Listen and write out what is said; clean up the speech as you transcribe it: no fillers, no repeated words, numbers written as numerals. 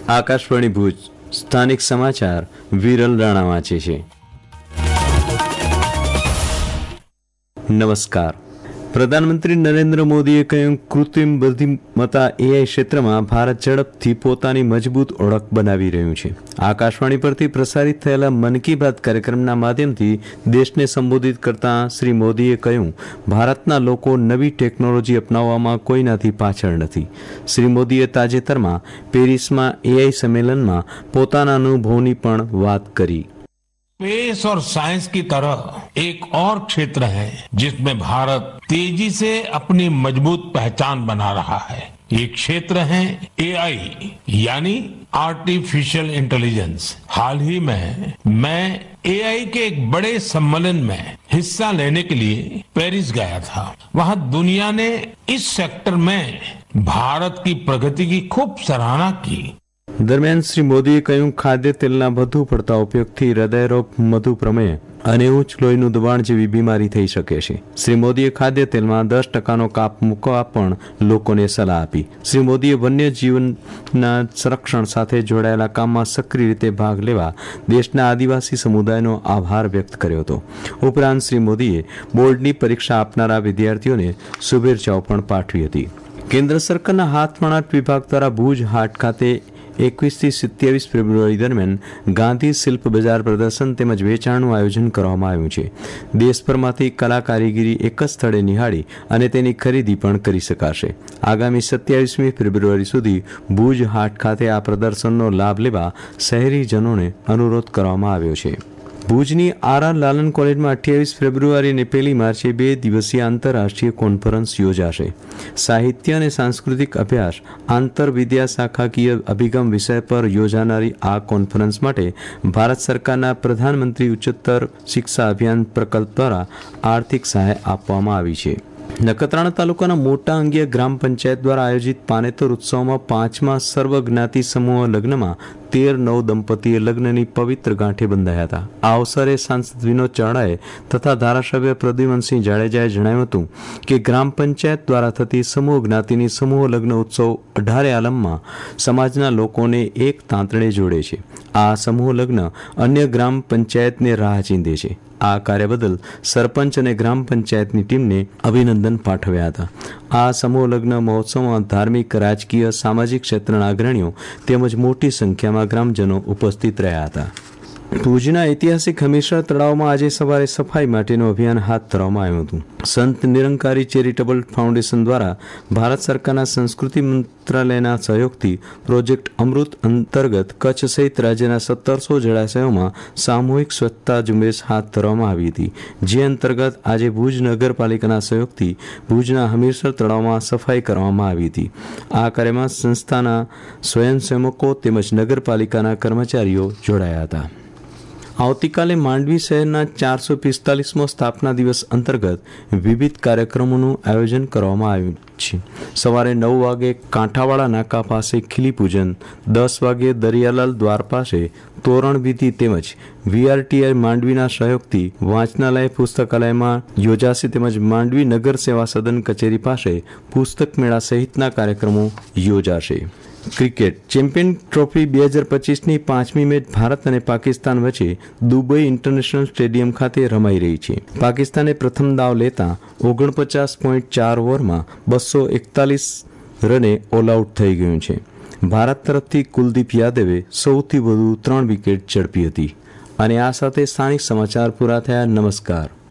આકાશવાણી ભુજ સ્થાનિક સમાચાર વિરલ રાણા વાંચે છે। નમસ્કાર। પ્રધાનમંત્રી નરેન્દ્ર મોદીએ કહ્યું, કૃત્રિમ બુદ્ધિમત્તા એઆઈ ક્ષેત્રમાં ભારત ઝડપથી પોતાની મજબૂત ઓળખ બનાવી રહ્યું છે। આકાશવાણી પરથી પ્રસારિત થયેલા મન કી બાત કાર્યક્રમના માધ્યમથી દેશને સંબોધિત કરતા શ્રી મોદીએ કહ્યું, ભારતના લોકો નવી ટેકનોલોજી અપનાવવામાં કોઈનાથી પાછળ નથી। શ્રી મોદીએ તાજેતરમાં પેરિસમાં એઆઈ સંમેલનમાં પોતાના અનુભવની પણ વાત કરી। स्पेस और साइंस की तरह एक और क्षेत्र है जिसमें भारत तेजी से अपनी मजबूत पहचान बना रहा है। ये क्षेत्र है एआई यानी आर्टिफिशियल इंटेलिजेंस। हाल ही में मैं एआई के एक बड़े सम्मेलन में हिस्सा लेने के लिए पेरिस गया था। वहां दुनिया ने इस सेक्टर में भारत की प्रगति की खूब सराहना की। दरमियान श्री मोदीए कह્યું, ખાદ્ય તેલના વધુ પડતા ઉપયોગથી હૃદયરોગ, મધુપ્રમેહ અને ઉચ્ચ લોહીનું દબાણ જેવી બીમારી થઈ શકે છે। શ્રી મોદીએ ખાદ્ય તેલમાં 10%નો કાપ મૂકવા પણ લોકોને સલાહ આપી। શ્રી મોદીએ વન્યજીવનના સંરક્ષણ સાથે જોડાયેલા કામમાં સક્રિય રીતે ભાગ લેવા દેશના આદિવાસી સમુદાયનો આભાર વ્યક્ત કર્યો હતો। ઉપરાંત શ્રી મોદીએ બોર્ડની પરીક્ષા આપનારા વિદ્યાર્થીઓને શુભેચ્છાઓ પણ પાઠવી હતી। કેન્દ્ર સરકારના હાથ વણાટ વિભાગ દ્વારા ભુજ હાટ ખાતે 21 થી 27 ફેબ્રુઆરી દરમિયાન ગાંધી શિલ્પ બજાર પ્રદર્શન તેમજ વેચાણનું આયોજન કરવામાં આવ્યું છે। દેશભરમાંથી કલા કારીગરી એક જ સ્થળે નિહાળી અને તેની ખરીદી પણ કરી શકાશે। આગામી 27મી ફેબ્રુઆરી સુધી ભુજ હાટ ખાતે આ પ્રદર્શનનો લાભ લેવા શહેરીજનોને અનુરોધ કરવામાં આવ્યો છે। ભુજની આર.આર. લાલન કોલેજમાં 28 ફેબ્રુઆરી અને 1 માર્ચે 2 દિવસીય આંતરરાષ્ટ્રીય કોન્ફરન્સ યોજાશે। સાહિત્ય અને સાંસ્કૃતિક અભ્યાસ આંતર વિદ્યા શાખાકીય અભિગમ વિષય પર યોજાનારી આ કોન્ફરન્સ માટે ભારત સરકારના પ્રધાનમંત્રી ઉચ્ચતર શિક્ષા અભિયાન પ્રકલ્પ દ્વારા આર્થિક સહાય આપવામાં આવી છે। નખત્રાણા તાલુકાના મોટા અંગિયા ગ્રામ પંચાયત દ્વારા આયોજિત પાનેતર ઉત્સવમાં 5મા સર્વજ્ઞાતિ સમૂહ લગ્નમાં 13 દંપતીએ લગ્નની પવિત્ર ગાંઠે બંધાયા હતા। આ અવસરે સાંસદ વિનોદ ચાવડાએ તથા ધારાસભ્ય પ્રદ્યુમનસિંહ જાડેજાએ જણાવ્યું હતું કે ગ્રામ પંચાયત દ્વારા થતી સમૂહ જ્ઞાતિની સમૂહ લગ્ન ઉત્સવ 18 આલમમાં સમાજના લોકોને એક તાંતણે જોડે છે। આ સમૂહ લગ્ન અન્ય ગ્રામ પંચાયતને રાહ ચીંધે છે। આ કાર્ય બદલ સરપંચ અને ગ્રામ પંચાયતની ટીમને અભિનંદન પાઠવ્યા હતા। આ સમૂહ લગ્ન મહોત્સવમાં ધાર્મિક, રાજકીય, સામાજિક ક્ષેત્રના અગ્રણીઓ તેમજ મોટી સંખ્યામાં ગ્રામજનો ઉપસ્થિત રહ્યા હતા। ભુજના ઐતિહાસિક હમીરસર તળાવમાં આજે સવારે સફાઈ માટેનું અભિયાન હાથ ધરવામાં આવ્યું હતું। સંત નિરંકારી ચેરિટેબલ ફાઉન્ડેશન દ્વારા ભારત સરકારના સંસ્કૃતિ મંત્રાલયના સહયોગથી પ્રોજેક્ટ અમૃત અંતર્ગત કચ્છ સહિત રાજ્યના 1700 જળાશયોમાં સામૂહિક સ્વચ્છતા ઝુંબેશ હાથ ધરવામાં આવી હતી। જે અંતર્ગત આજે ભુજ નગરપાલિકાના સહયોગથી ભુજના હમીરસર તળાવમાં સફાઈ કરવામાં આવી હતી। આ કાર્યમાં સંસ્થાના સ્વયંસેવકો તેમજ નગરપાલિકાના કર્મચારીઓ જોડાયા હતા। આવતીકાલે માંડવી શહેરના 445મો સ્થાપના દિવસ અંતર્ગત વિવિધ કાર્યક્રમોનું આયોજન કરવામાં આવ્યું છે। સવારે 9 વાગે કાંઠાવાળા નાકા પાસે ખીલી પૂજન, 10 વાગે દરિયાલાલ દ્વાર પાસે તોરણ વિધિ તેમજ વીઆરટીઆઈ માંડવીના સહયોગથી વાંચનાલય પુસ્તકાલયમાં યોજાશે તેમજ માંડવી નગર સેવા સદન કચેરી પાસે પુસ્તક મેળા સહિતના કાર્યક્રમો યોજાશે। ક્રિકેટ ચેમ્પિયન ટ્રોફી 2025ની 5મી મેચ ભારત અને પાકિસ્તાન વચ્ચે દુબઈ ઇન્ટરનેશનલ સ્ટેડિયમ ખાતે રમાઈ રહી છે। પાકિસ્તાને પ્રથમ દાવ લેતા 49.4 ઓવરમાં 241 રને ઓલ આઉટ થઈ ગયું છે। ભારત તરફથી કુલદીપ યાદવે સૌથી વધુ 3 વિકેટ ઝડપી હતી। અને આ સાથે સ્થાનિક સમાચાર પૂરા થયા। નમસ્કાર।